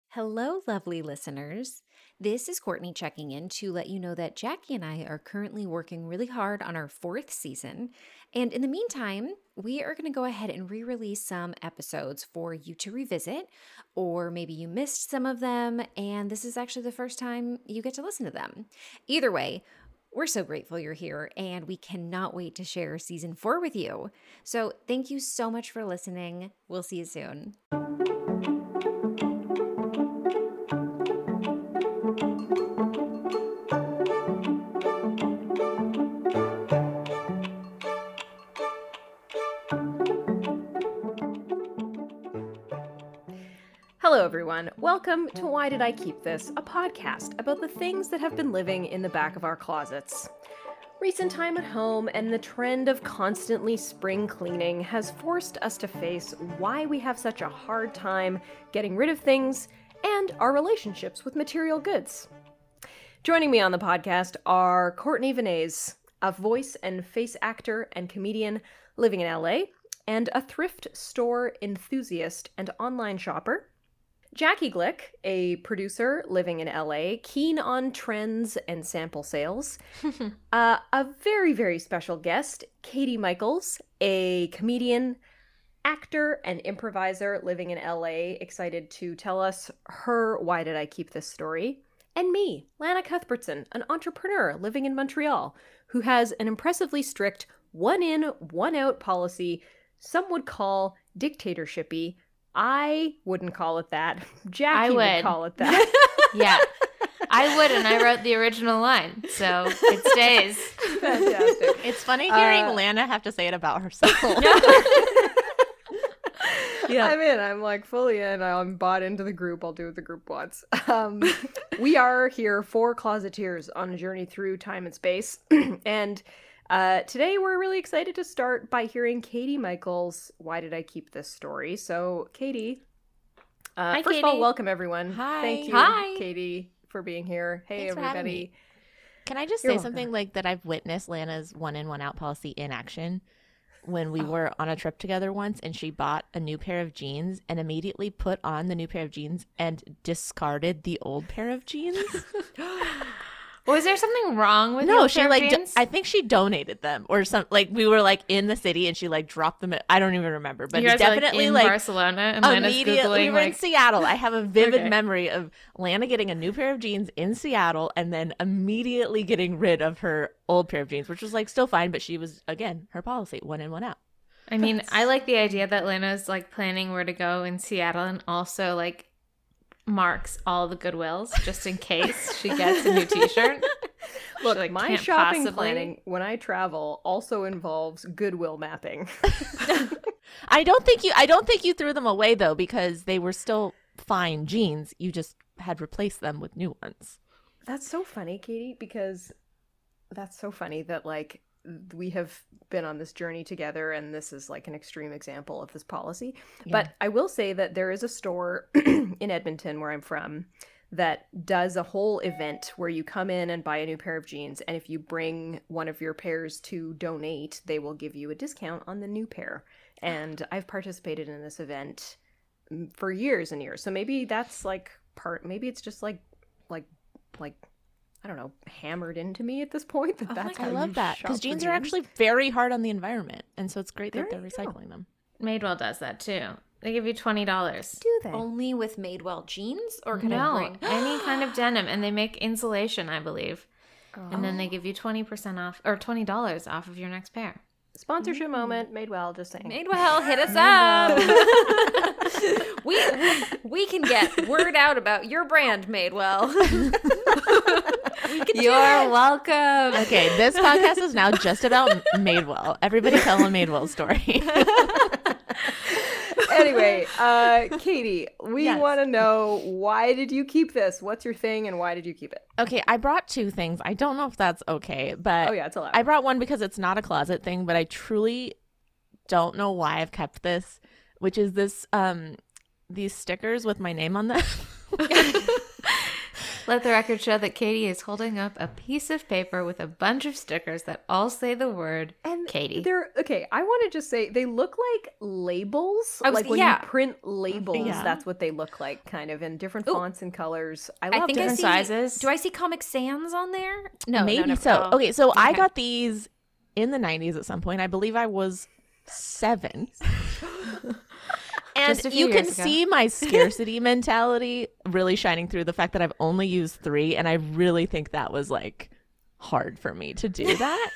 Hello, lovely listeners. This is Courtney checking in to let you know that Jackie and I are currently working really hard on our fourth season. And in the meantime, we are going to go ahead and re release some episodes for you to revisit, or maybe you missed some of them, and this is actually the first time you get to listen to them. Either way, we're so grateful you're here, and we cannot wait to share season 4 with you. So, thank you so much for listening. We'll see you soon. Hello, everyone. Welcome to Why Did I Keep This, a podcast about the things that have been living in the back of our closets. Recent time at home and the trend of constantly spring cleaning has forced us to face why we have such a hard time getting rid of things and our relationships with material goods. Joining me on the podcast are Courtney Vinay's, a voice and face actor and comedian living in LA, and a thrift store enthusiast and online shopper. Jackie Glick, a producer living in LA, keen on trends and sample sales. A very, very special guest, Katie Michaels, a comedian, actor, and improviser living in LA, excited to tell us her Why Did I Keep This story. And me, Lana Cuthbertson, an entrepreneur living in Montreal, who has an impressively strict one-in, one-out policy some would call dictatorship-y. I wouldn't call it that. Jackie would call it that. Yeah, I would, and I wrote the original line, so it stays. Fantastic. It's funny hearing Lana have to say it about herself. Yeah. I'm in. I'm like fully in. I'm bought into the group. I'll do what the group wants. We are here for Closeteers on a journey through time and space. And today we're really excited to start by hearing Katie Michaels' Why Did I Keep This story? So, Katie, Hi, first Katie. of all, welcome everyone. Hi. Thank you, Hi. Katie, for being here. Hey, Thanks for having everybody. me. Can I just You're say welcome. something like that I've witnessed Lana's one in, one out policy in action when we were on a trip together once and she bought a new pair of jeans and immediately put on the new pair of jeans and discarded the old pair of jeans? Was there something wrong with No, your she pair of like jeans? I think she donated them or some like we were like in the city and she like dropped them. I don't even remember, but you guys definitely are, like in Barcelona, and Lana's immediately, we Googling were in like, Seattle. I have a vivid Okay. memory of Lana getting a new pair of jeans in Seattle and then immediately getting rid of her old pair of jeans, which was like still fine, but she was again her policy, one in, one out. I mean, I like the idea that Lana's like planning where to go in Seattle and also like marks all the Goodwills just in case she gets a new t-shirt. Look, She, like, my can't shopping possibly- planning when I travel also involves Goodwill mapping. I don't think you threw them away though because they were still fine jeans. You just had replaced them with new ones. That's so funny, Katie, because that's so funny that like we have been on this journey together and this is like an extreme example of this policy. Yeah. But I will say that there is a store in Edmonton where I'm from that does a whole event where you come in and buy a new pair of jeans, and if you bring one of your pairs to donate, they will give you a discount on the new pair. And I've participated in this event for years and years. So maybe that's like maybe it's just like I don't know, hammered into me at this point that that's I how love you that shop because for jeans are actually very hard on the environment, and so it's great that There they're you go. recycling them. Madewell does that too. They give you $20. do they? Only with Madewell jeans, or can I No, bring? any kind of denim, and they make insulation, I believe. And Oh. then they give you 20% off or $20 off of your next pair. Sponsorship moment, Madewell, just saying. Madewell, hit us up. we can get word out about your brand, Madewell. You're welcome. Okay, this podcast is now just about Madewell. Everybody tell a Madewell story. Anyway, Katie, we Yes. want to know, why did you keep this? What's your thing and why did you keep it? Okay, I brought two things. I don't know if that's okay, but Oh yeah, it's allowed. I brought one because it's not a closet thing, but I truly don't know why I've kept this, which is this these stickers with my name on them. Let the record show that Katie is holding up a piece of paper with a bunch of stickers that all say the word And Katie. they're okay. I want to just say they look like labels. Like when yeah. you print labels, Yeah. that's what they look like, kind of in different Ooh. fonts and colors. I I love think it. I different see. sizes. Do I see Comic Sans on there? No, Maybe no. so. Oh. Okay, so I Okay. got these in the 90s at some point. I believe I was 7. And Just a few you can years ago. see my scarcity mentality really shining through the fact that I've only used 3, and I really think that was like hard for me to do that.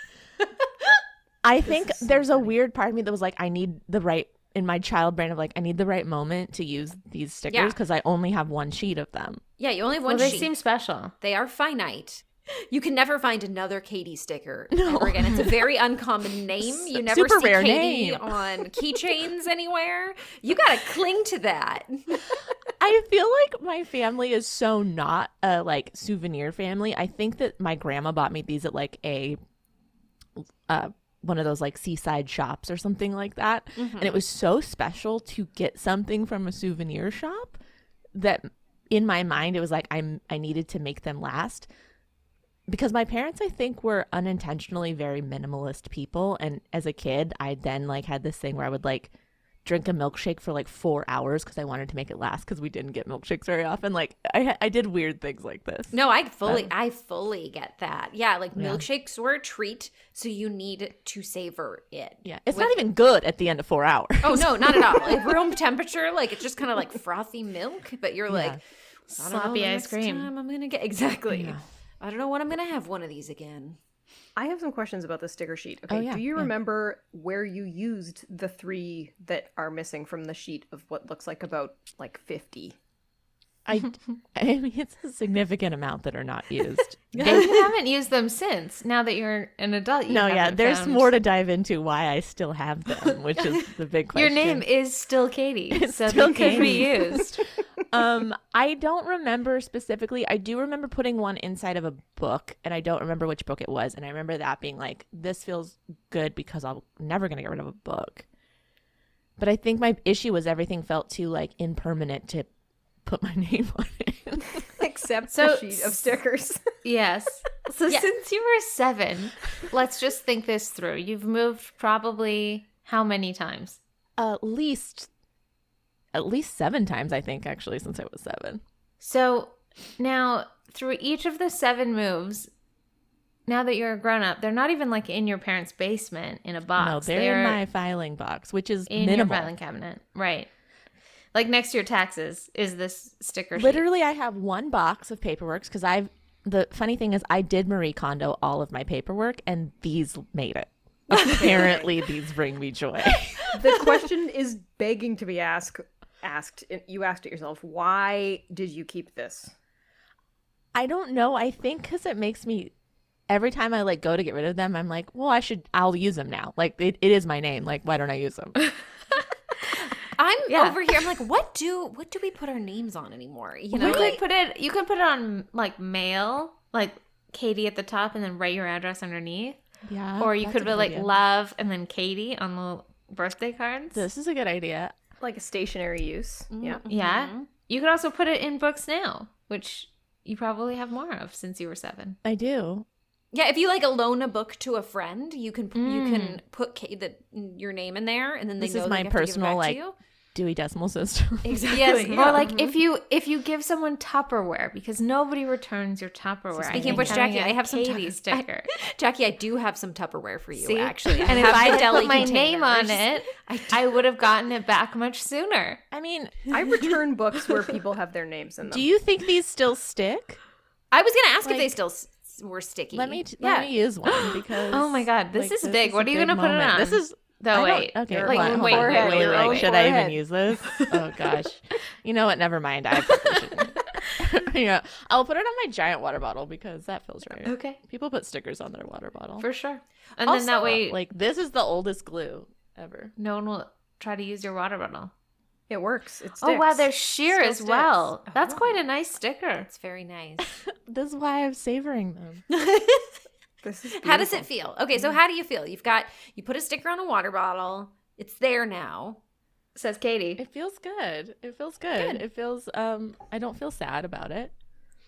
I think there's a weird part of me that was like, I need the right, in my child brain of like, I need the right moment to use these Yeah. stickers because I only have one sheet of them. Yeah, you only have Well, one they sheet. seem special. They are finite. You can never find another Katie sticker No. ever again. It's a very uncommon name. You never Super see rare Katie name. on keychains anywhere. You gotta cling to that. I feel like my family is so not a like souvenir family. I think that my grandma bought me these at like a one of those like seaside shops or something like that. Mm-hmm. And it was so special to get something from a souvenir shop that in my mind it was like I needed to make them last. Because my parents, I think, were unintentionally very minimalist people. And as a kid, I then like had this thing where I would like drink a milkshake for like 4 hours because I wanted to make it last because we didn't get milkshakes very often. Like I did weird things like this. No, I fully get that. Yeah, like Yeah. milkshakes were a treat, so you need to savor it. Yeah, it's not even good at the end of 4 hours. Oh no, not at all. Like room temperature, like it's just kind of like frothy milk, but you're like, I don't know, Sloppy the ice next cream. time I'm gonna get exactly. Yeah. I don't know when I'm gonna have one of these again. I have some questions about the sticker sheet. Okay, Oh, yeah, do you yeah. remember where you used the 3 that are missing from the sheet of what looks like about like 50? I mean, it's a significant amount that are not used. And you haven't used them since. Now that you're an adult, you No, yeah, haven't there's found- more to dive into why I still have them, which is the big Your question. name is still Katie, so still they could be Katie. used. I don't remember specifically. I do remember putting one inside of a book, and I don't remember which book it was. And I remember that being like, this feels good because I'm never going to get rid of a book. But I think my issue was everything felt too like impermanent to put my name on it. Except So- the sheet of stickers. Yes. So Yeah. since you were 7, let's just think this through. You've moved probably how many times? At least 7 times, I think, actually, since I was 7. So now, through each of the 7 moves, now that you're a grown up, they're not even like in your parents' basement in a box. No, they're in my filing box, which is in minimal. your filing cabinet, right? Like next to your taxes is this sticker sheet. Literally, I have one box of paperwork because the funny thing is I did Marie Kondo all of my paperwork, and these made it. Apparently, these bring me joy. The question is begging to be asked. You asked it yourself. Why did you keep this? I don't know. I think because it makes me, every time I like go to get rid of them, I'm like, well, I'll use them now. Like it is my name. Like, why don't I use them? I'm Yeah. over here. I'm like, what do we put our names on anymore? You know, You like, could put it on like mail, like Katie at the top, and then write your address underneath. Yeah. Or you that's could a put good like idea. love and then Katie on the birthday cards. This is a good idea. Like a stationary use. Yeah. Yeah. You could also put it in books now, which you probably have more of since you were 7. I do. yeah, if you like loan a book to a friend, you can put your name in there, and then they This know is they my have to give it personal, back like, to you. Dewey Decimal System. Exactly. Yes, yeah. or like if you give someone Tupperware because nobody returns your Tupperware. speaking I of which, think having Jackie, a I have some Katie sticker. Jackie, I do have some Tupperware for you. See? Actually, And if I had deli put my name on containers. it, I would have gotten it back much sooner. I mean, I return books where people have their names in them. do you think these still stick? I was gonna ask if they Like, still were sticky. Let me use one because. Oh my God, this is big. What are you a gonna put it moment. on? This is. No, I don't- wait. Okay. Your Like, what? own wait, Hold on, wait, wait, wait, wait. wait. Should I even Forehead. use this? Oh gosh. You know what? Never mind. I yeah, I'll put it on my giant water bottle because that feels right. Okay, People put stickers on their water bottle. for sure. And then that Also, way, Like this is the oldest glue ever. no one will try to use your water bottle. It works. It sticks. Oh wow, there's sheer Still as sticks. well. That's Oh. quite a nice sticker. It's very nice. This is why I'm savoring them. This is How does it beautiful. feel? Okay, so how do you feel? You put a sticker on a water bottle. It's there now. Says Katie. It feels good. It feels good. Good. It feels I don't feel sad about it.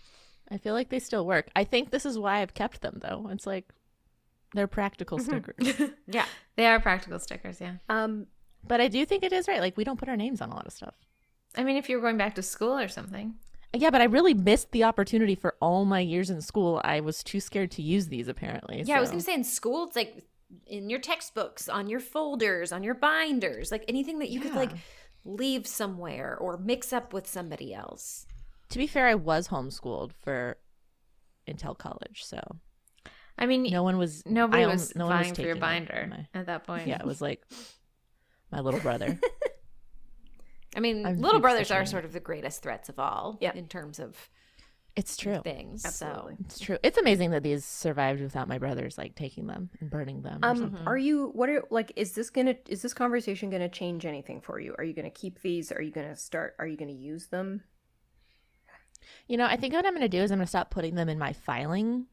I feel like they still work. I think this is why I've kept them, though. It's like they're practical stickers. Yeah. They are practical stickers, yeah. But I do think it is right. Like, we don't put our names on a lot of stuff. I mean, if you were going back to school or something. Yeah, but I really missed the opportunity for all my years in school. I was too scared to use these, apparently. Yeah, I was so. going to say in school, it's like in your textbooks, on your folders, on your binders, like anything that you could like leave somewhere or mix up with somebody else. To be fair, I was homeschooled until college, so I mean, nobody was vying for your taking binder at that point. Yeah, it was like my little brother. I mean, little brothers are sort of the greatest threats of all in terms of it's true things. Absolutely. So it's true. It's amazing that these survived without my brothers like taking them and burning them. Or something. Is this conversation gonna change anything for you? Are you gonna keep these? Are you gonna use them? You know, I think what I'm going to do is I'm going to stop putting them in my filing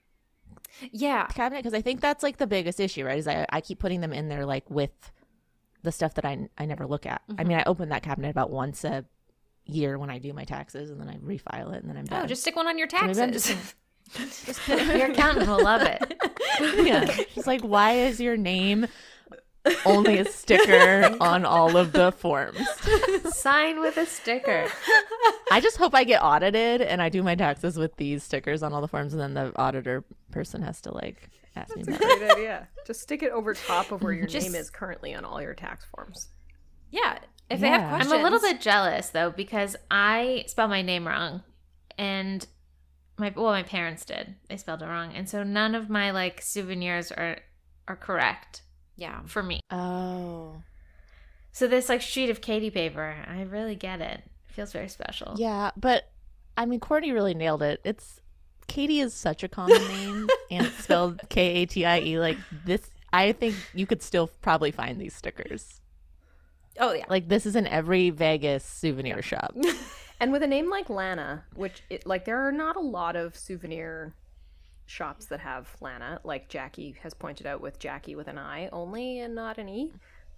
cabinet, because I think that's like the biggest issue, right? Is I keep putting them in there like with the stuff that I never look at. I mean, I open that cabinet about once a year when I do my taxes, and then I refile it, and then I'm done. Oh, just stick one on your taxes. Your accountant will love it. Yeah. She's like, why is your name only a sticker on all of the forms? Sign with a sticker. I just hope I get audited and I do my taxes with these stickers on all the forms, and then the auditor person has to like ask me about it. Great idea. Just stick it over top of where your name is currently on all your tax forms. Yeah. If they have questions. I'm a little bit jealous though, because I spelled my name wrong, and my parents did. They spelled it wrong, and so none of my like souvenirs are correct. Yeah. For me. Oh. So this like sheet of Katie paper, I really get it. It feels very special. Yeah, but I mean, Courtney really nailed it. Katie is such a common name, and it's spelled Katie. Like this, I think you could still probably find these stickers. Oh yeah. Like this is in every Vegas souvenir shop. And with a name like Lana, there are not a lot of souvenir shops that have Lana, like Jackie has pointed out, with Jackie with an I only and not an E.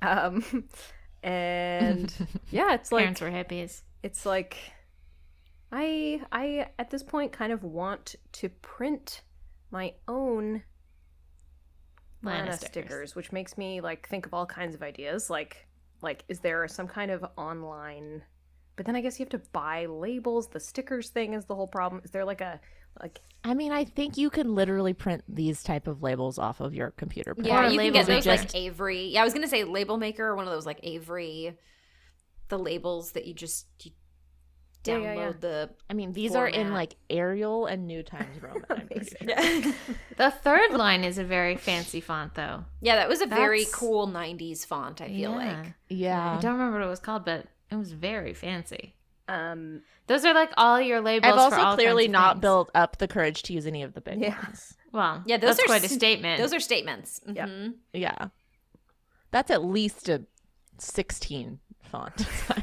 And yeah, it's like Parents were hippies. it's like I at this point kind of want to print my own Lana stickers, which makes me like think of all kinds of ideas. Like is there some kind of online? But then I guess you have to buy labels. The stickers thing is the whole problem. Is there I mean, I think you can literally print these type of labels off of your computer. Yeah, you can get those just like Avery. Yeah, I was gonna say Label Maker, one of those like Avery, the labels that you download the. I mean, these are in like Arial and New Times Roman. I'm pretty sure. Yeah. The third line is a very fancy font, though. Yeah, that was a very cool '90s font. I feel like. Yeah, I don't remember what it was called, but it was very fancy. Those are like all your labels. I've also for all clearly kinds of not things. built up the courage to use any of the big ones. Well, yeah, those that's are quite a statement. Those are statements. Yeah. Mhm. Yeah, that's at least a 16 font.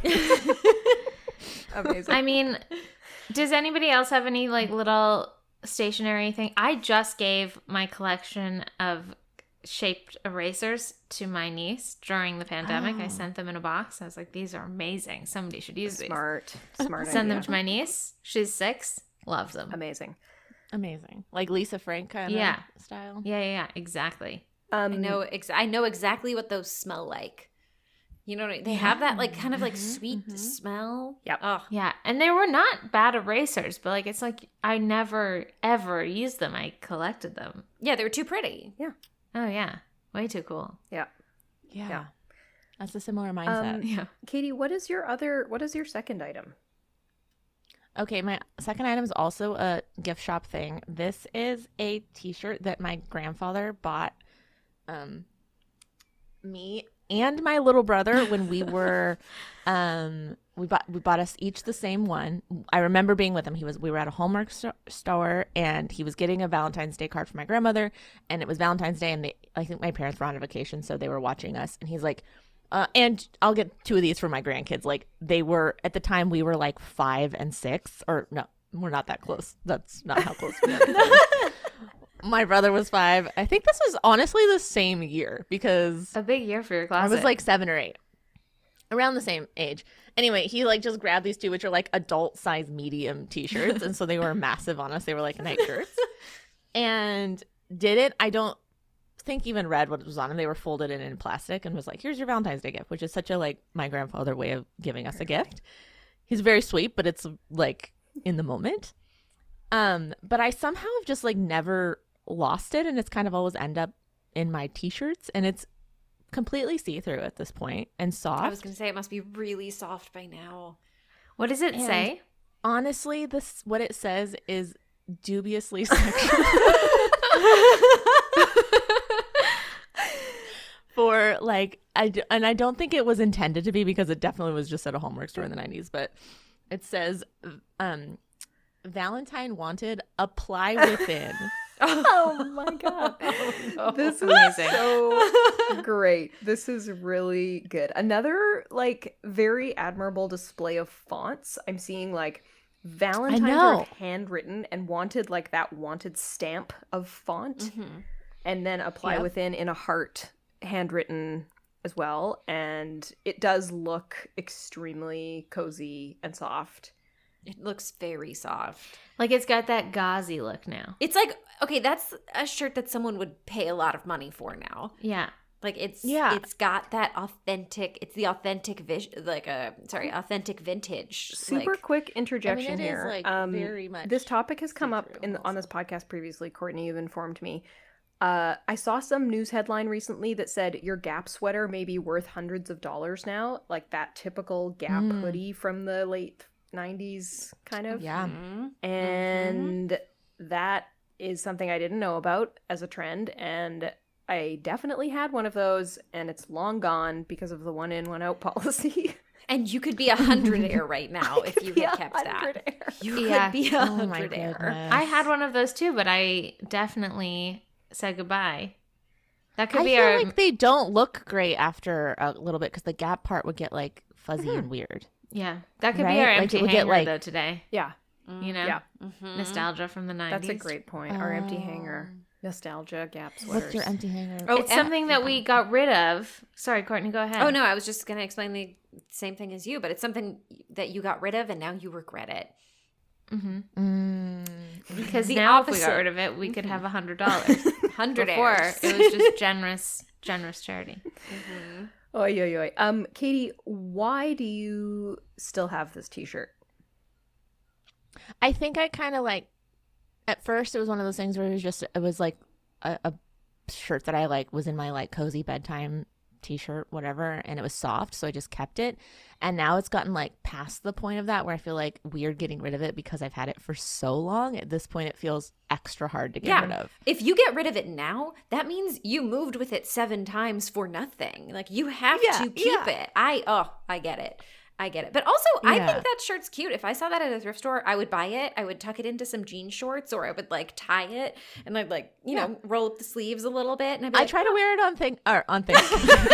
amazing. I mean, does anybody else have any like little stationery thing? I just gave my collection of shaped erasers to my niece during the pandemic. I sent them in a box. I was like, these are amazing. Somebody should use these. Smart Send them idea. to my niece. She's 6. Loves them. Amazing. Amazing, like Lisa Frank kind of style. Yeah, exactly. I know exactly what those smell like. You know what I mean? They have that like kind of like sweet smell. Yep. Oh, Yeah, and they were not bad erasers, but like it's like I never ever used them. I collected them. yeah, they were too pretty. Oh yeah, way too cool. Yeah. Yeah, that's a similar mindset. Yeah. Katie, what is your second item? Okay, my second item is also a gift shop thing. This is a t-shirt that my grandfather bought me and my little brother when we were we bought us each the same one. I remember being with him. We were at a Hallmark store, and he was getting a Valentine's Day card for my grandmother, and it was Valentine's Day, and I think my parents were on a vacation, so they were watching us, and he's like, and I'll get 2 of these for my grandkids. Like, they were, at the time, we were like 5 and 6, or no, we're not that close. That's not how close we are. My brother was 5. I think this was honestly the same year, because A big year for your I closet. was like 7 or 8. around the same age. Anyway, he like just grabbed these two, which are like adult size medium t-shirts, and so they were massive on us. They were like night shirts, and did it. I don't think even read what was on them. They were folded in plastic and was like, "Here's your Valentine's Day gift," which is such a like my grandfather way of giving us a gift. He's very sweet, but it's like in the moment. But I somehow have just like never lost it, and it's kind of always end up in my t-shirts, and it's completely see-through at this point and soft. I was going to say it must be really soft by now. What does it say? Honestly, what it says is dubiously sexual. For like, I don't think it was intended to be, because it definitely was just at a Hallmark store in the 90s, but it says Valentine wanted, apply within. Oh my god. This is Amazing. so great. This is really good. Another like very admirable display of fonts. I'm seeing like Valentine's are handwritten and wanted, like that wanted stamp of font, and then apply within in a heart, handwritten as well. And it does look extremely cozy and soft. It looks very soft. Like it's got that gauzy look now. It's like, okay, that's a shirt that someone would pay a lot of money for now. Yeah. Like it's got that authentic, it's the authentic authentic vintage. Super like, quick interjection it is, here. like, very much this topic has come up on this podcast previously. Courtney, you've informed me. I saw some news headline recently that said your Gap sweater may be worth hundreds of dollars now, like that typical Gap hoodie from the late 90s kind of. Yeah. And that is something I didn't know about as a trend, and I definitely had one of those, and it's long gone because of the one in, one out policy. and you could be 100 air right now if you had kept that. You Yeah. could be Oh my 100 air. goodness. I had one of those too, but I definitely said goodbye. That could I be feel our like they don't look great after a little bit, because the Gap part would get like fuzzy and weird. yeah. That could Right? be our Like, empty it would hanger get, like- though today. Yeah, You know, yeah. nostalgia from the 90s. That's a great point. Our empty hanger. Nostalgia, Gap sweaters. What's your empty hanger? Oh, It's something that we got rid of. Sorry, Courtney, go ahead. Oh, no, I was just going to explain the same thing as you, but it's something that you got rid of and now you regret it. Because The now if we got opposite. rid of it, we could have $100. 100 Before, airs. it was just generous charity. Oy, oy, oy. Katie, why do you still have this t-shirt? I think I kind of like, at first it was one of those things where it was like a shirt that I like was in my like cozy bedtime t-shirt, whatever, and it was soft, so I just kept it. And now it's gotten like past the point of that where I feel like weird getting rid of it because I've had it for so long. At this point, it feels extra hard to get rid of. If you get rid of it now, that means you moved with it 7 times for nothing. Like you have to keep it. I get it. I get it. But also, I think that shirt's cute. If I saw that at a thrift store, I would buy it. I would tuck it into some jean shorts, or I would like tie it and I'd like, you know, roll up the sleeves a little bit. And I'd be I like, try to wear it on Thanksgiving.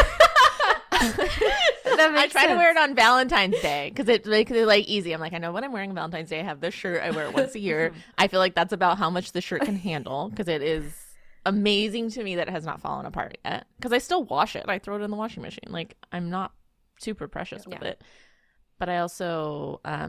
I try to wear it on Valentine's Day because it makes it like easy. I'm like, I know when I'm wearing Valentine's Day, I have this shirt. I wear it once a year. I feel like that's about how much the shirt can handle, because it is amazing to me that it has not fallen apart yet. Because I still wash it. I throw it in the washing machine. Like, I'm not super precious with it. But I also, I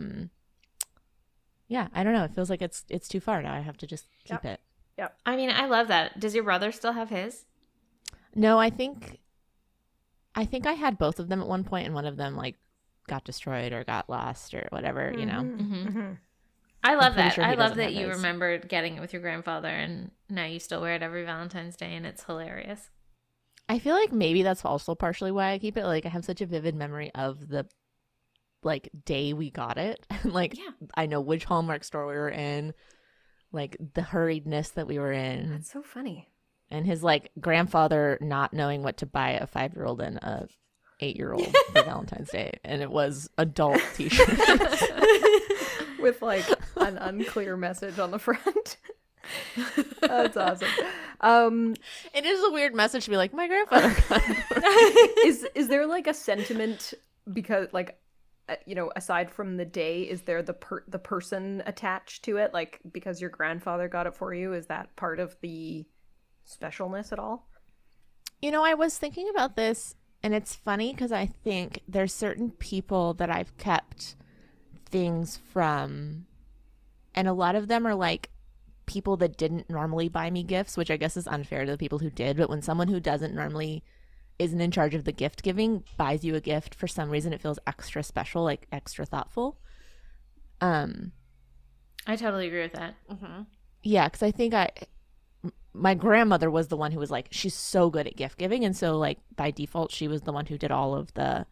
don't know. It feels like it's too far now. I have to just keep it. I mean, I love that. Does your brother still have his? No, I think I had both of them at one point, and one of them like got destroyed or got lost or whatever, you know. I love pretty that. sure he I love doesn't that have you his. remembered getting it with your grandfather, and now you still wear it every Valentine's Day, and it's hilarious. I feel like maybe that's also partially why I keep it. Like, I have such a vivid memory of the like day we got it. Like, I know which Hallmark store we were in, like the hurriedness that we were in, That's so funny. and his like grandfather not knowing what to buy a 5-year-old and a 8-year-old for Valentine's Day, and it was adult t-shirts. With like an unclear message on the front. That's awesome. It is a weird message to be like, my grandfather got it. Is there like a sentiment, because like you know, aside from the day, is there the person attached to it, like because your grandfather got it for you? Is that part of the specialness at all? You know, I was thinking about this And it's funny because I think there's certain people that I've kept things from, and a lot of them are like people that didn't normally buy me gifts, which I guess is unfair to the people who did. But when someone who doesn't normally isn't in charge of the gift giving buys you a gift, for some reason it feels extra special, like extra thoughtful. I totally agree with that. Mm-hmm. Yeah, because I think my grandmother was the one who was like, she's so good at gift giving, and so like by default she was the one who did all of the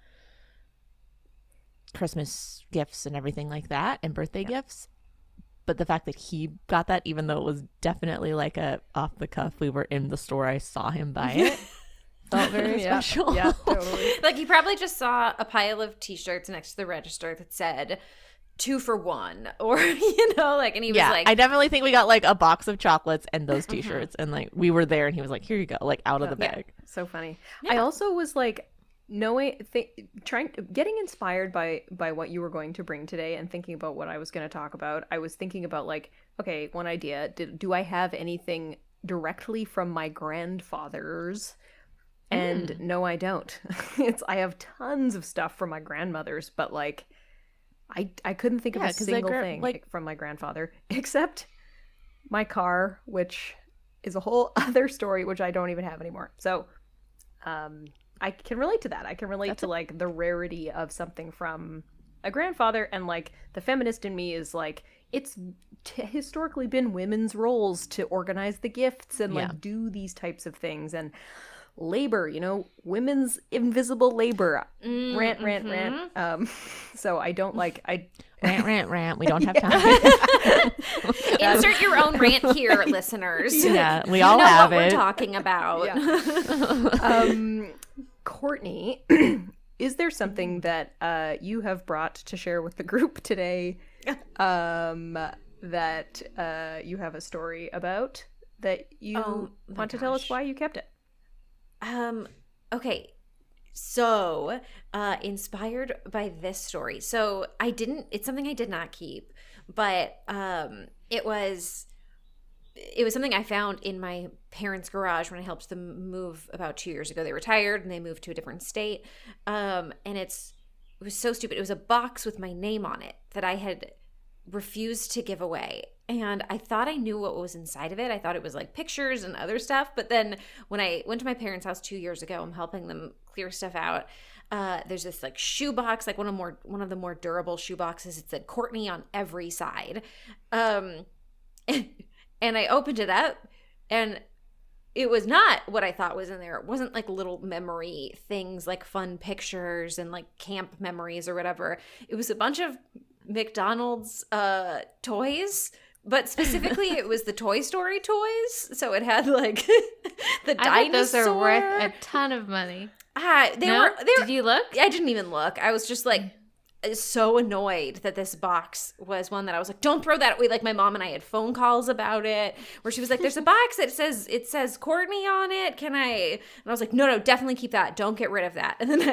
Christmas gifts and everything like that, and birthday gifts. But the fact that he got that, even though it was definitely like a off the cuff, we were in the store, I saw him buy it, felt very special. Yeah, totally. Like he probably just saw a pile of t-shirts next to the register that said 2 for 1, or you know, like, and he was like, I definitely think we got like a box of chocolates and those t-shirts, and like we were there, and he was like, here you go, like out of the bag. So funny. Yeah. I also was like getting inspired by what you were going to bring today, and thinking about what I was going to talk about. I was thinking about like, okay, one idea, do I have anything directly from my grandfathers? And no, I don't. I have tons of stuff from my grandmothers, but like I couldn't think of a single thing like from my grandfather, except my car, which is a whole other story, which I don't even have anymore. So I can relate to that. I can relate to like the rarity of something from a grandfather, and like the feminist in me is like, it's historically been women's roles to organize the gifts and like do these types of things, and labor, you know, women's invisible labor. Rant. So I don't like rant. We don't have time. insert your own rant here, listeners. Yeah, we all have what it. we're talking about. Yeah. Courtney, is there something that you have brought to share with the group today that you have a story about that you want to tell us why you kept it? Okay. So, inspired by this story. So it's something I did not keep, but it was something I found in my parents' garage when I helped them move about 2 years ago. They retired and they moved to a different state. And it was so stupid. It was a box with my name on it that I had refused to give away. And I thought I knew what was inside of it. I thought it was like pictures and other stuff. But then when I went to my parents' house 2 years ago, I'm helping them clear stuff out. There's this like shoe box, like one of the more durable shoe boxes. It said Courtney on every side. And I opened it up, and it was not what I thought was in there. It wasn't like little memory things like fun pictures and like camp memories or whatever. It was a bunch of McDonald's toys, but specifically it was the Toy Story toys. So it had like the dinosaur. I bet those are worth a ton of money. They were. Did you look? I didn't even look. I was just like so annoyed that this box was one that I was like, don't throw that away. Like my mom and I had phone calls about it where she was like, there's a box that says Courtney on it. Can I? And I was like, no, definitely keep that. Don't get rid of that. And then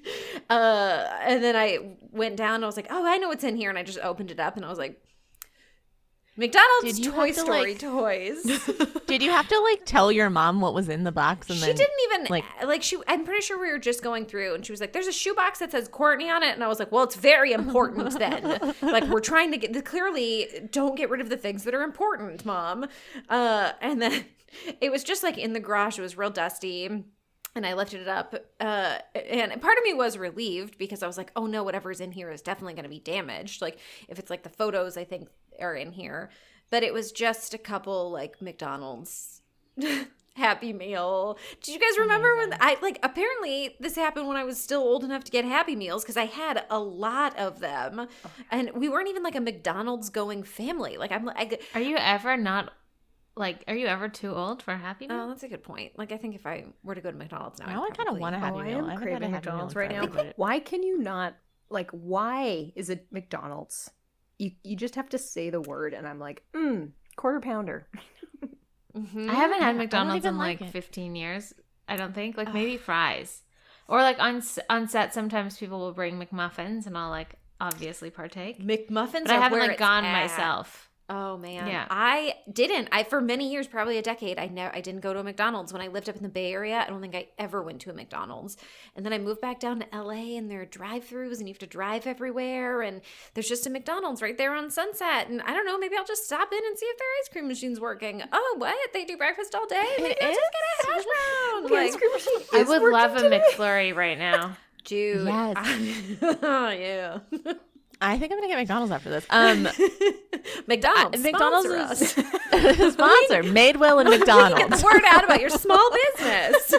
I went down and I was like, oh, I know what's in here. And I just opened it up and I was like, McDonald's Toy Story toys. Did you have to like tell your mom what was in the box? And she then, didn't even I'm pretty sure we were just going through and she was like, there's a shoebox that says Courtney on it. And I was like, well, it's very important then. Like we're trying to clearly don't get rid of the things that are important, Mom. And then it was just like in the garage. It was real dusty. And I lifted it up, and part of me was relieved because I was like, oh no, whatever's in here is definitely going to be damaged. Like if it's like the photos I think are in here. But it was just a couple like McDonald's Happy Meal. Did you guys remember when apparently this happened when I was still old enough to get Happy Meals because I had a lot of them. And we weren't even like a McDonald's going family. Like Are you ever not... Like, are you ever too old for a Happy Meal? Oh, that's a good point. Like, I think if I were to go to McDonald's now, I kind of want a Happy Meal. I am craving McDonald's right now. Why can you not, like, why is it McDonald's? You just have to say the word, and I'm like, quarter pounder. Mm-hmm. I haven't had McDonald's in like 15 years, I don't think. Like, maybe fries. Or, like, on set, sometimes people will bring McMuffins, and I'll, like, obviously partake. McMuffins but I haven't, like, gone myself. Oh man, Yeah. I didn't. I for many years, probably a decade, I didn't go to a McDonald's when I lived up in the Bay Area. I don't think I ever went to a McDonald's. And then I moved back down to LA, and there are drive-throughs, and you have to drive everywhere. And there's just a McDonald's right there on Sunset. And I don't know, maybe I'll just stop in and see if their ice cream machine's working. Oh, what? They do breakfast all day? Maybe I'll just get a hash brown. The ice cream machine I is would working love a today. McFlurry right now. Dude, Yes. yeah. I think I'm gonna get McDonald's after this. McDonald's, McDonald's sponsor us. is sponsor Madewell and Get McDonald's. the word out about your small business.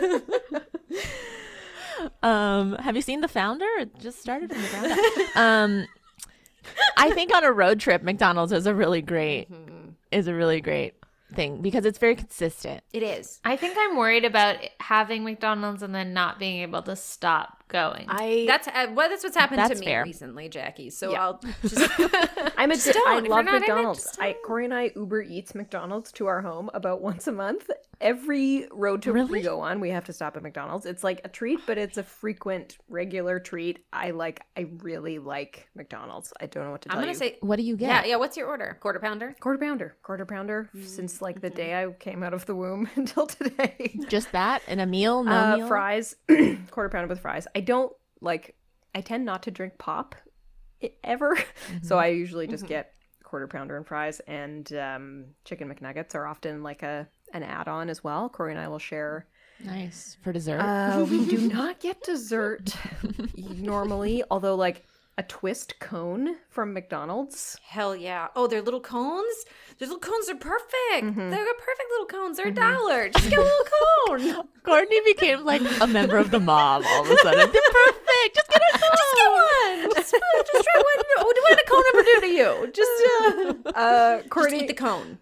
Have you seen The Founder? It just started from the ground up. I think on a road trip, McDonald's is a really great thing because it's very consistent. It is. I think I'm worried about having McDonald's and then not being able to stop going. That's what's happened to That's me fair. recently, Jackie. So Yeah. I'll just I'm a Just I don't. If you're love not in it, McDonald's. just Corey and I Uber Eats McDonald's to our home about once a month. Every road trip we Really? go on, we have to stop at McDonald's. It's like a treat, but it's a frequent, regular treat. I really like McDonald's. I don't know what to tell I'm you. gonna say What do you get? yeah. What's your order? Quarter pounder. Quarter pounder since like the day I came out of the womb until today. Just that and a meal? No meal? Fries, quarter pounder with fries. I tend not to drink pop ever, so I usually just get quarter pounder and fries, and chicken McNuggets are often like an add-on as well. Corey and I will share. Nice. For dessert? We do not get dessert normally, although like a twist cone from McDonald's. Hell yeah. Oh, their little cones. Their little cones are perfect. They're perfect little cones. They're $1. Just get a little cone. Courtney became like a member of the mob all of a sudden. They're perfect. Just get a cone. Just get one. Just try one. What did a cone ever do to you? Just Courtney, eat the cone.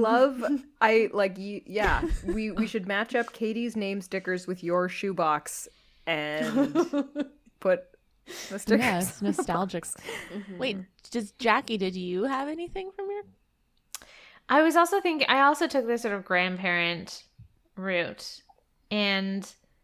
we should match up Katie's name stickers with your shoebox and put the stickers. Yes, nostalgic. Wait, did you have anything from your... I was also thinking, I also took this sort of grandparent route. And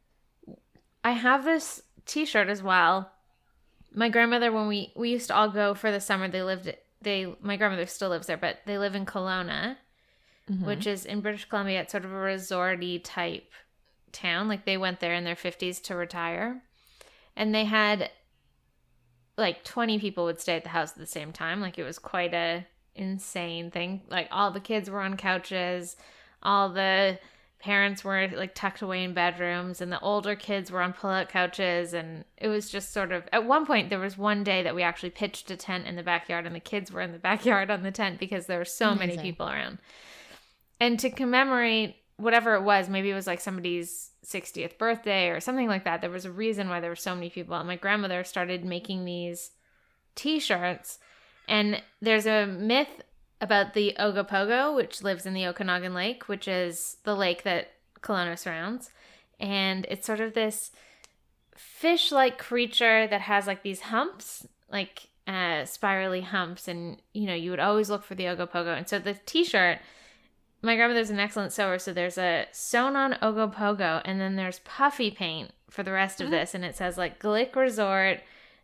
I have this t-shirt as well. My grandmother, when we used to all go for the summer, my grandmother still lives there, but they live in Kelowna, which is in British Columbia. It's sort of a resort-y type town. Like they went there in their 50s to retire. And they had like 20 people would stay at the house at the same time. Like it was quite a insane thing. Like all the kids were on couches, all the parents were like tucked away in bedrooms, and the older kids were on pull-out couches. And it was just sort of, at one point there was one day that we actually pitched a tent in the backyard, and the kids were in the backyard on the tent because there were so many people around. And to commemorate whatever it was, maybe it was like somebody's 60th birthday or something like that, there was a reason why there were so many people. And my grandmother started making these t-shirts. And there's a myth about the Ogopogo, which lives in the Okanagan Lake, which is the lake that Kelowna surrounds. And it's sort of this fish-like creature that has like these humps, like spirally humps. And, you would always look for the Ogopogo. And so the t-shirt, my grandmother's an excellent sewer, so there's a sewn-on Ogopogo, and then there's puffy paint for the rest of this, and it says like Glick Resort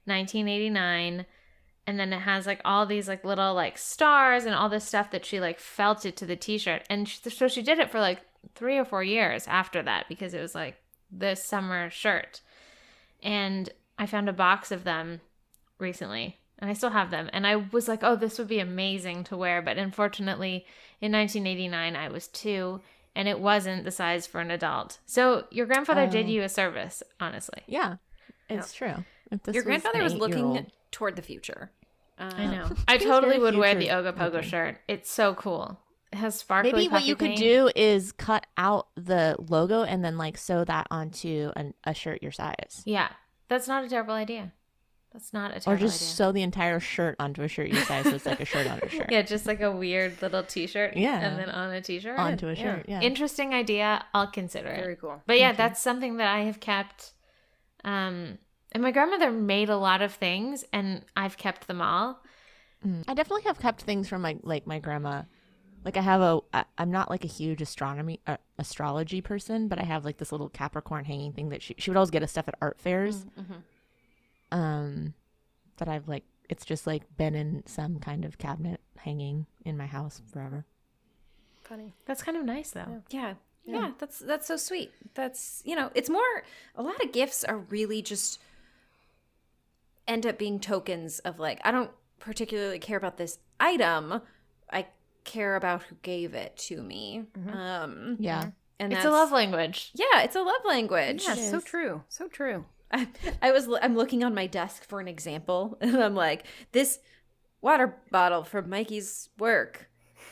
1989, and then it has like all these like little like stars and all this stuff that she like felted to the t-shirt. And so she did it for like 3 or 4 years after that, because it was like the summer shirt. And I found a box of them recently, and I still have them. And I was like, oh, this would be amazing to wear. But unfortunately, in 1989, I was 2, and it wasn't the size for an adult. So your grandfather did you a service, honestly. Yeah, it's true. If this Your grandfather an was looking 8-year-old toward the future. I know. I totally very would wear the future Ogopogo looking. shirt. It's so cool. It has sparkly Maybe what puffy you could paint. do is cut out the logo and then like sew that onto a shirt your size. Yeah, that's not a terrible idea. That's not a terrible Or just idea. sew the entire shirt onto a shirt your size, so it's like a shirt on a shirt. Yeah, just like a weird little t-shirt. Yeah. And then on a t-shirt. Onto a shirt, yeah. Interesting idea. I'll consider it. Very cool. But yeah, that's something that I have kept. And my grandmother made a lot of things, and I've kept them all. I definitely have kept things from my grandma. Like I'm not like a huge astrology person, but I have like this little Capricorn hanging thing that she would always get us stuff at art fairs. That I've like It's just like been in some kind of cabinet hanging in my house forever. Funny. That's kind of nice, though. Yeah. Yeah, that's so sweet. That's, it's more, a lot of gifts are really just end up being tokens of like, I don't particularly care about this item. I care about who gave it to me. Yeah. And It's a love language. Yeah, it's a love language. Yeah, so true. So true. I'm looking on my desk for an example, and I'm like, this water bottle from Mikey's work.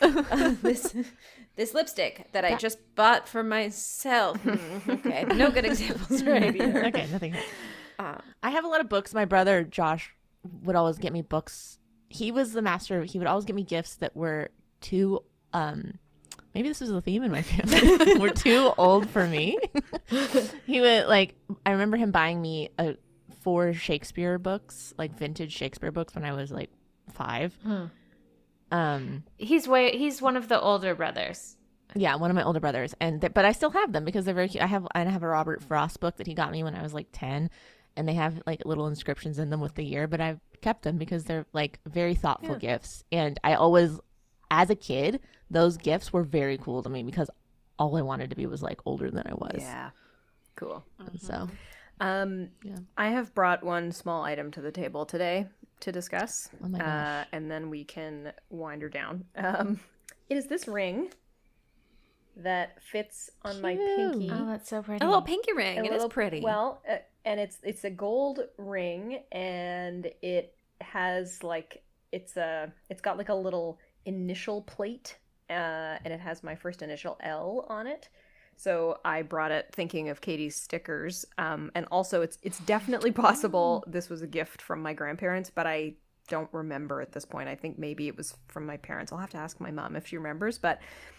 This lipstick that I just bought for myself. Okay, no good examples right here. Okay, nothing. I have a lot of books. My brother Josh would always get me books. He was the master. He would always get me gifts that were too. Maybe this was the theme in my family. Were too old for me. He would like. I remember him buying me 4 Shakespeare books, like vintage Shakespeare books, when I was like 5. He's one of the older brothers. Yeah, one of my older brothers, but I still have them because they're very cute. I have a Robert Frost book that he got me when I was like 10, and they have like little inscriptions in them with the year. But I've kept them because they're like very thoughtful gifts, and I always, as a kid, those gifts were very cool to me because all I wanted to be was like older than I was. Yeah. Cool. So, I have brought one small item to the table today to discuss. Oh my gosh. And then we can wind her down. It is this ring that fits on my pinky. Oh, that's so pretty. A little pinky ring. A It is little- pretty. Well, and it's a gold ring, and it has like it's got like a little initial plate, and it has my first initial L on it. So I brought it thinking of Katie's stickers, and also it's definitely possible this was a gift from my grandparents, but I don't remember at this point. I think maybe it was from my parents. I'll have to ask my mom if she remembers, but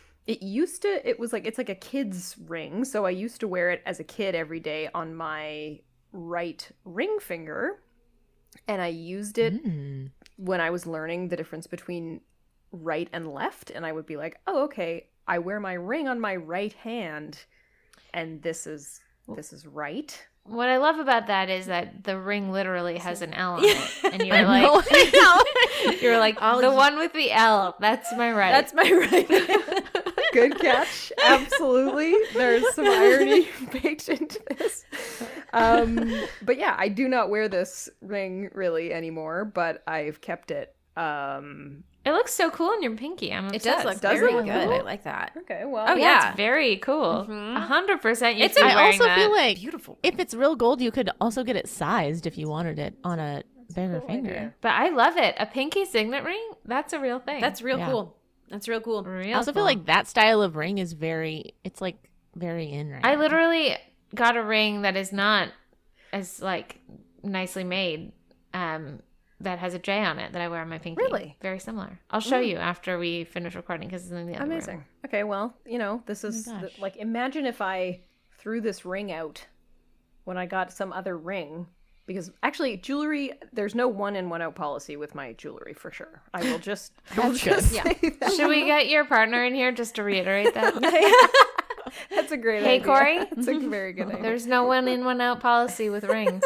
it's like a kid's ring, so I used to wear it as a kid every day on my right ring finger, and I used it when I was learning the difference between right and left, and I would be like, oh, okay, I wear my ring on my right hand, and this is right. What I love about that is that the ring literally has an L on it, and you're like, you're like, the one with the L. That's my right. That's my right. Good catch. Absolutely. There's some irony baked into this. But yeah, I do not wear this ring really anymore, but I've kept it. It looks so cool on your pinky. I'm It obsessed. does look Does it very look good. cool? I like that. Okay, well. Oh, yeah. It's very cool. 100%. You It's should be I wearing also that. feel like Beautiful. if it's real gold, you could also get it sized if you wanted it on a bigger finger. idea. But I love it. A pinky signet ring? That's a real thing. That's real Yeah. cool. That's real cool. real I also feel cool. like that style of ring is very in right I now. literally got a ring that is not as like nicely made. That has a J on it that I wear on my pinky. Really? Very similar. I'll show you after we finish recording because it's in the other room. Amazing. Okay, well, this is gosh. like, imagine if I threw this ring out when I got some other ring, because actually jewelry, there's no 1 in 1 out policy with my jewelry for sure. I will just, That's good. say that. Should we get your partner in here just to reiterate that? That's a great Hey, idea. Corey? That's a very good idea. There's no 1 in 1 out policy with rings.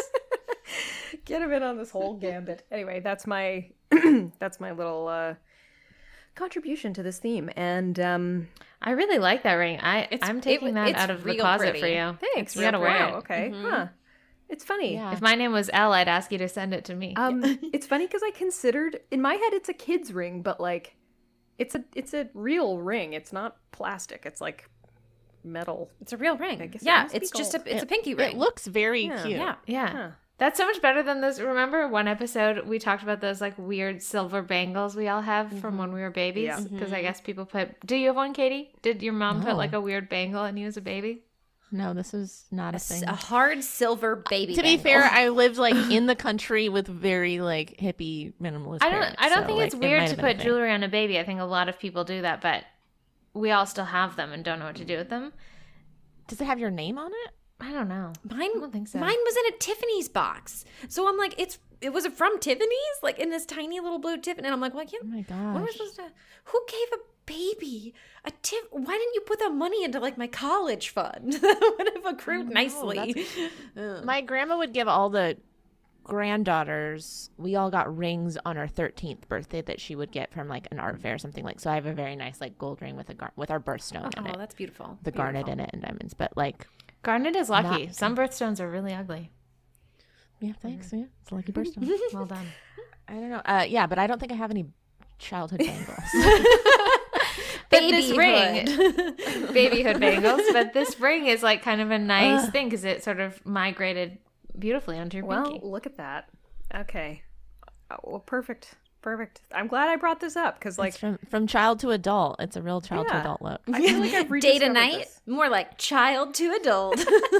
Get him in on this whole gambit. Anyway, that's my that's my little contribution to this theme. And I really like that ring. I'm taking that it's out of the real closet pretty. for you. thanks. You gotta wear Wow, it. okay. Huh. It's funny. Yeah. If my name was Elle, I'd ask you to send it to me. It's funny because I considered, in my head, it's a kid's ring, but like, it's a real ring. It's not plastic. It's like metal. It's a real ring. guess it Yeah, must be it's just gold. it's a pinky ring. It looks very cute. yeah. yeah. Huh. That's so much better than those. Remember one episode we talked about those like weird silver bangles we all have from when we were babies? Yeah. Because I guess people put. Do you have one, Katie? Did your mom put No. like a weird bangle on you as a baby? No, this is not a thing. A hard silver baby. To be bangle. fair, I lived like in the country with very like hippie minimalist. I don't parents, think so, it's like, it weird might to have been a put thing. jewelry on a baby. I think a lot of people do that, but we all still have them and don't know what to do with them. Does it have your name on it? I don't know. Mine, don't think so. Mine was in a Tiffany's box. So I'm like, it was from Tiffany's, like in this tiny little blue Tiffany. And I'm like, well, I can't. Oh my What am I gosh. supposed to? Who gave a baby a tip? Why didn't you put that money into like my college fund? That would have accrued nicely. My grandma would give all the granddaughters, we all got rings on our 13th birthday that she would get from like an art fair or something. Like, so I have a very nice like gold ring with with our birthstone in Oh, it, that's beautiful. the garnet in it and diamonds. But like, Garnet is lucky. Not- Some birthstones are really ugly. yeah, thanks. Yeah, it's a lucky birthstone. Well done. I don't know. Yeah, but I don't think I have any childhood bangles. But this ring, babyhood bangles, but this ring is like kind of a nice thing because it sort of migrated beautifully onto your Well, pinky. look at that. Okay. Oh, well, perfect. I'm glad I brought this up because, like, It's from child to adult. It's a real child to Yeah. adult look. I feel like I've Day to rediscovered night, this. more like child to adult.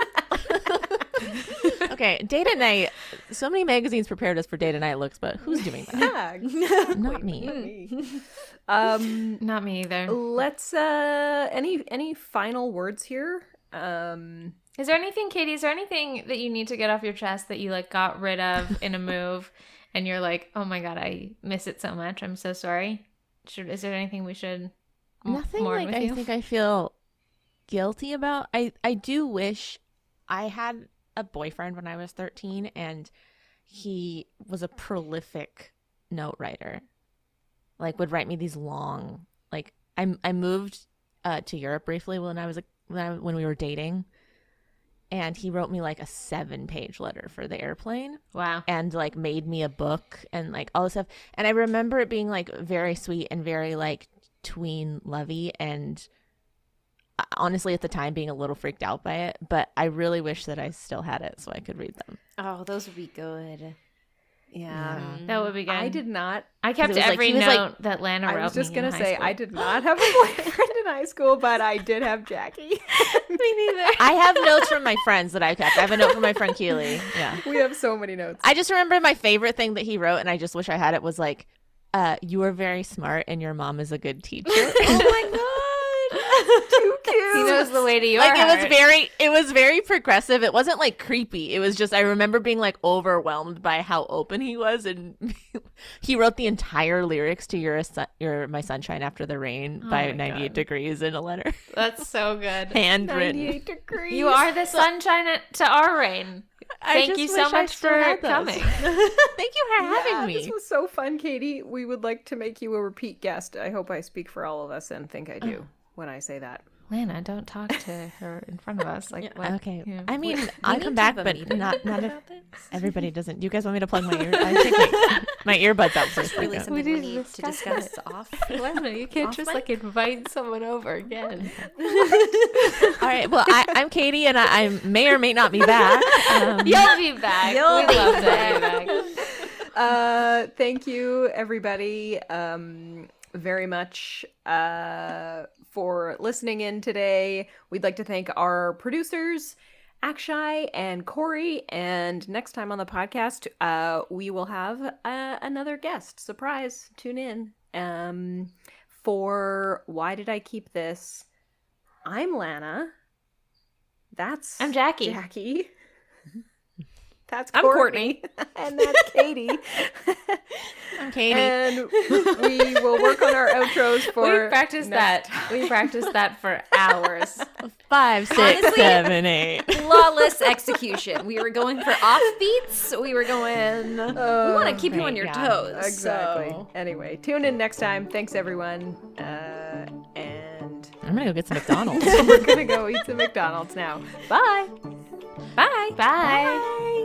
Okay, day to night. So many magazines prepared us for day to night looks, but who's doing that? Yeah. Not me. Not me either. Let's any final words here? Is there anything, Katie? Is there anything that you need to get off your chest that you like got rid of in a move, and you're like, oh my god, I miss it so much. I'm so sorry. Is there anything we should Nothing mourn like with I you? think I feel guilty about. I do wish I had a boyfriend when I was 13, and he was a prolific note writer. Like, would write me these long, like, I moved to Europe briefly when when we were dating, and he wrote me like a 7-page letter for the airplane. Wow. And like made me a book and like all this stuff. And I remember it being like very sweet and very like tween lovey, and honestly at the time being a little freaked out by it. But I really wish that I still had it so I could read them. Oh, those would be good. Yeah. That would be good. I did not. I kept it was like- every he was note like- that Lana wrote I was just me in gonna high say school. I did not have a boyfriend in high school, but I did have Jackie. Me neither. I have notes from my friends that I kept. I have a note from my friend Keely. Yeah. We have so many notes. I just remember my favorite thing that he wrote, and I just wish I had it, was like, you are very smart and your mom is a good teacher. Oh my god. Too cute. He knows the way to your Like heart. it was very progressive. It wasn't like creepy. It was just, I remember being like overwhelmed by how open he was, and he wrote the entire lyrics to "You're My Sunshine After the Rain" by my 98 God. Degrees in a letter, That's so good. handwritten. 98 degrees. You are the sunshine to our rain. I Thank just you wish so I much still for had those. coming. Thank you for having This me. was so fun, Katie. We would like to make you a repeat guest. I hope I speak for all of us and think I do when I say that. Lana, don't talk to her in front of us. Like, what? Okay. Yeah. I mean, We I'll need come to back, have a but meeting not if about this. everybody doesn't. Do you guys want me to plug my ear? I take my earbuds out for a It's really second. something we need to need to discuss discuss it. off. Lana, you can't Off just mic? like invite someone over again. All right. Well, I'm Katie, and I may or may not be back. You'll be back. You'll We'd be love to have you back. Thank you, everybody, very much for listening in today. We'd like to thank our producers, Akshay and Corey. And next time on the podcast, we will have another guest. Surprise! Tune in for Why Did I Keep This? I'm Lana. That's I'm Jackie. Jackie. That's I'm Courtney. And that's Katie. I'm Katie. And we will work on our outros for We practiced next that. We practiced that for hours. 5, 6, Honestly- 7, 8. Flawless execution. We were going for offbeats. We were going. we want to keep you right, on your yeah. toes. Exactly. so- Anyway, tune in next time. Thanks, everyone. And I'm gonna go get some McDonald's. we're gonna go eat some McDonald's now. Bye. Bye. Bye.